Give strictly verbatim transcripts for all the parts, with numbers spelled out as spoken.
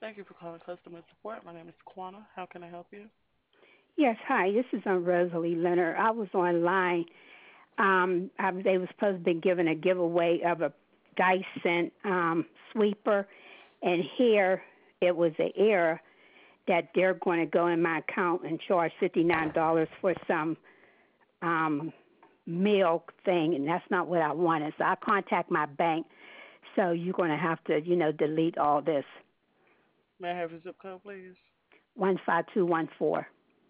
Thank you for calling customer support. My name is Quana. How can I help you? Yes, hi. This is um, Rosalie Leonard. I was online. Um, I, they were supposed to be giving a giveaway of a Dyson um, sweeper, and here it was an error that they're going to go in my account and charge fifty nine dollars for some um, milk thing, and that's not what I wanted. So I contact my bank. So you're going to have to, you know, delete all this. May I have your zip code, please? One five two one four.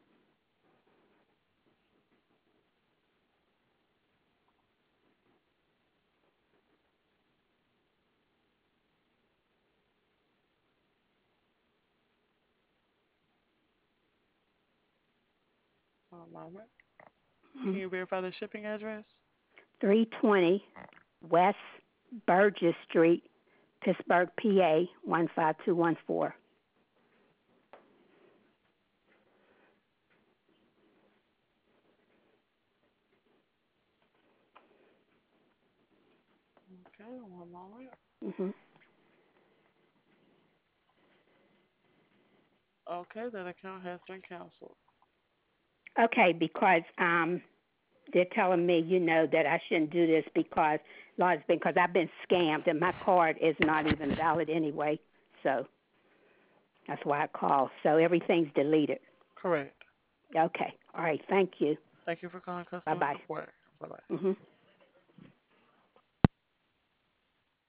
One moment. Can you verify the shipping address? three twenty West Burgess Street, Pittsburgh, P A one five two one four. Okay, one moment. Mhm. Okay, that account has been canceled. Okay, because um they're telling me, you know, that I shouldn't do this because Lord's been because I've been scammed and my card is not even valid anyway. So that's why I called. So everything's deleted. Correct. Okay. All right. Thank you. Thank you for calling Bye customer bye. support. Bye bye. Mhm.